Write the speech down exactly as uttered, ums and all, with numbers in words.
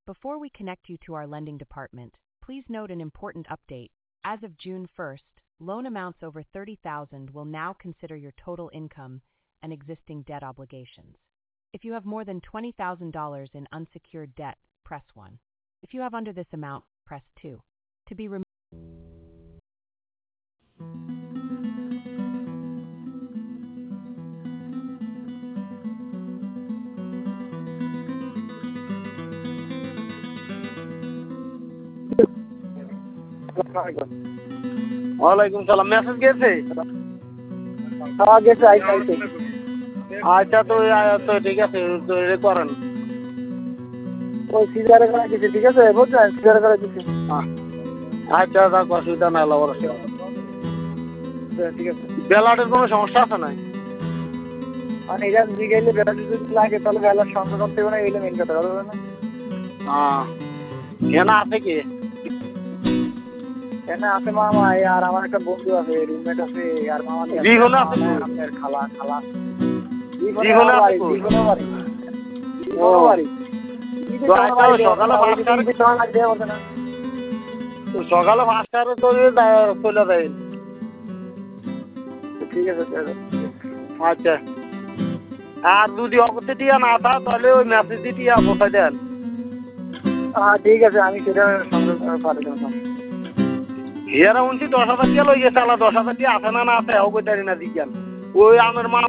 Before we connect you to our lending department, please note an important update. As of June first, loan amounts over thirty thousand dollars will now consider your total income and existing debt obligations. If you have more than twenty thousand dollars in unsecured debt, press one. If you have under this amount, press two. To be removed. ওয়ালাইকুম সালাম। Message গেছে? হ্যাঁ গেছে, আইসে আইসে। আচ্ছা, তো তো ঠিক আছে, তো এটা করেন। ওই সিজারে করে দিছে, ঠিক আছে বুঝছেন, সিজারে করে দিছে। আচ্ছা, থাক, অসুবিধা নাই, আল্লাহ ভরসা। ঠিক আছে। ব্যালটের কোনো সমস্যা আছে নাই? মানে এটা জিগাইলে ব্যালট যদি লাগে তাহলে ব্যালট সংগ্রহ করতে হবে না, এইটা মেন কথা, বলবে না? হ্যাঁ, এখানে আছে কি? এখানে আছে মামা, আর আমার একটা বন্ধু আছে, রুমমেট আছে, আর মামা জীবনে আছে আপনার খালা খালা জীবনে বাড়ি জীবনে বাড়ি জীবনে বাড়ি সকালে সকালে পাঁচটার তো চলে দেয়। ঠিক আছে। আচ্ছা, আর যদি অগতে টিয়া না থা তাহলে ওই মেসেজ দিয়ে টিয়া কোথায় দেন? হ্যাঁ ঠিক আছে, আমি সেটা সংগ্রহ করে দেবো। হিয়ারা উনছি দশ হাজার টিয়া লই গেছে, আলা দশ হাজার টিয়া আছে না না আছে, হোক ওই না দিকেন ওই আমার মা